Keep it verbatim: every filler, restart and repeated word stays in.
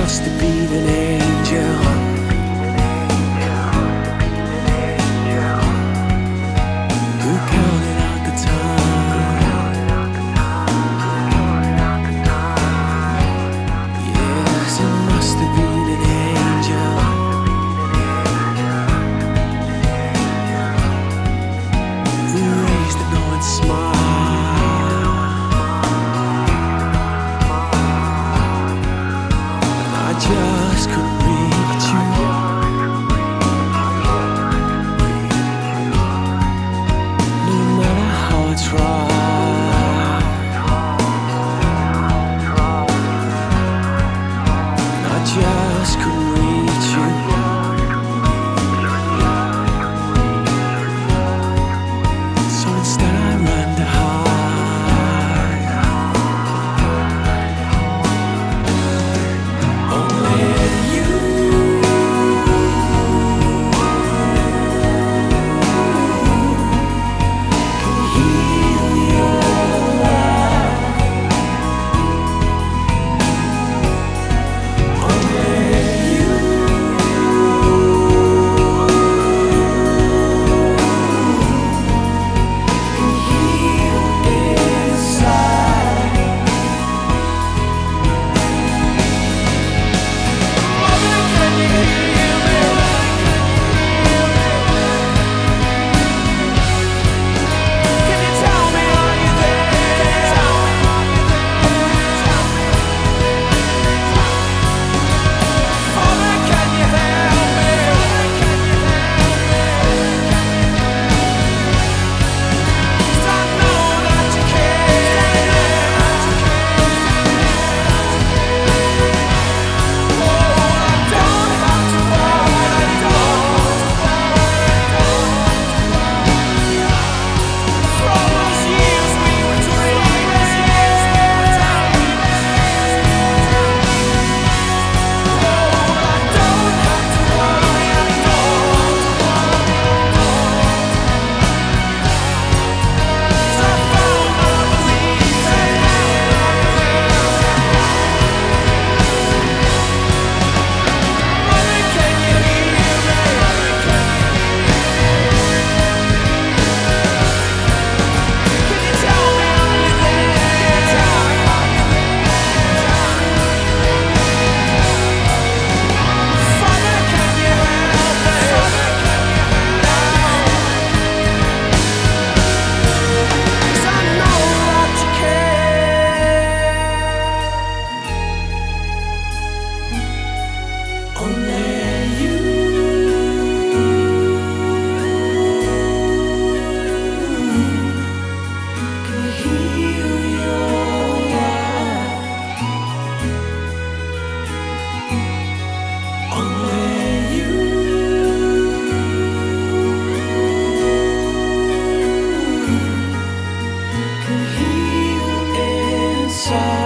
must have been an angel. Who counted out the time? Yes, it must have been an angel. Who raised the knowing smile? And I just couldn't reach you. No matter how I tried, and I just couldn't reach you. So instead I ran to hide. Only you can heal your life. Only you can heal inside. Mother, can you hear me? Can you tell me, are you there? Mother, can you help me? 'Cause I know that you care. Oh, I don't have to fight, from those years we were dreaming. Oh, I don't have to worry, I don't. 'Cause I found my belief. Mother, can you hear me? Can you tell me, are you there? Father, can you help me? 'Cause I know that you care. Only you can heal your life. Only you can heal inside.